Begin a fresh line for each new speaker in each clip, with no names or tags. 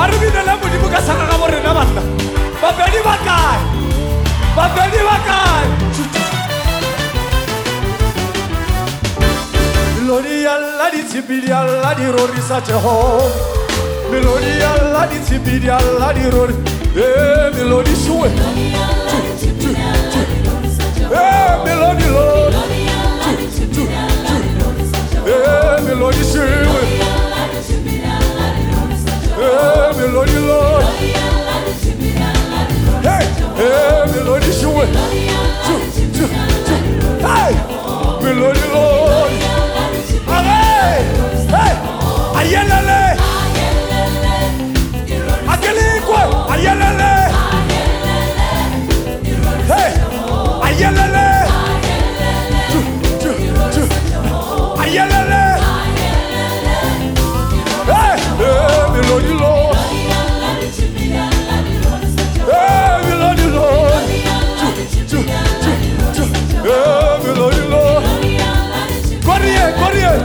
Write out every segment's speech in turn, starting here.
re binela modimo ka saka ga borena banna bapedi ba kae melodi ya lla ditshepedi ya lla di rorisa Jehova melodi ya lla ditshepedi ya lla di rori melodi shwe melodi Lord melodi shwe melodi Lord melodi shwe melodi Lord ayelele akelikwe ayelele ayelele ayelele melodi Lord melodi Lord melodi Lord Corriere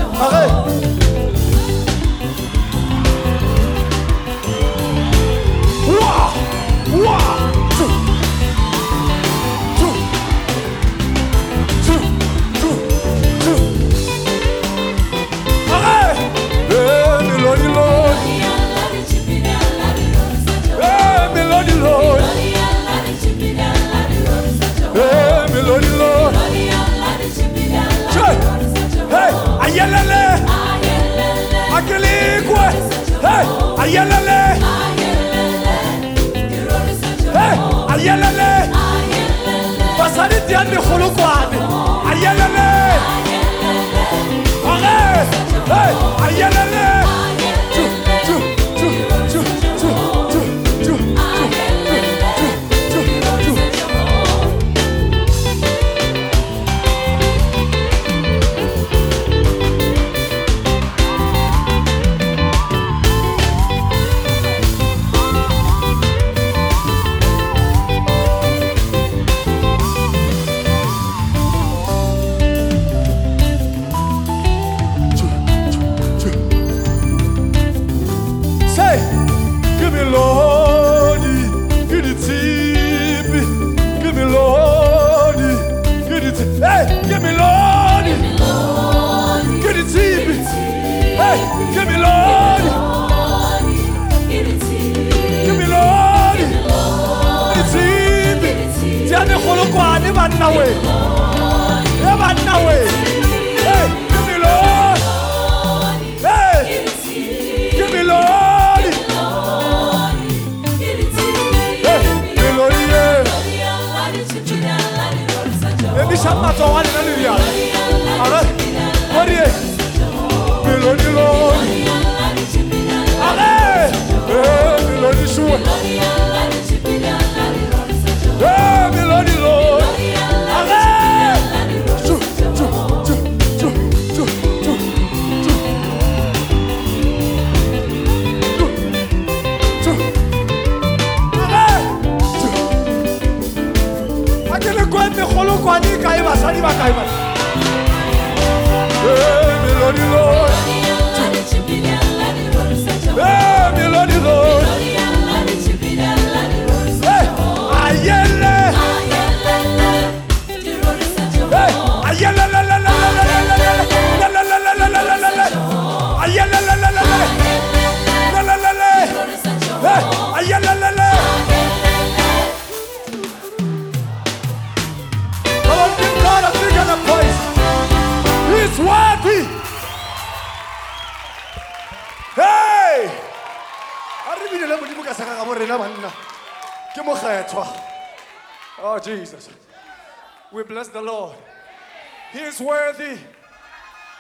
ayelele akelikwe ayelele ayelele basadi diane kholokwane ayelele ayelele Oh, Jesus. We bless the Lord. He is worthy.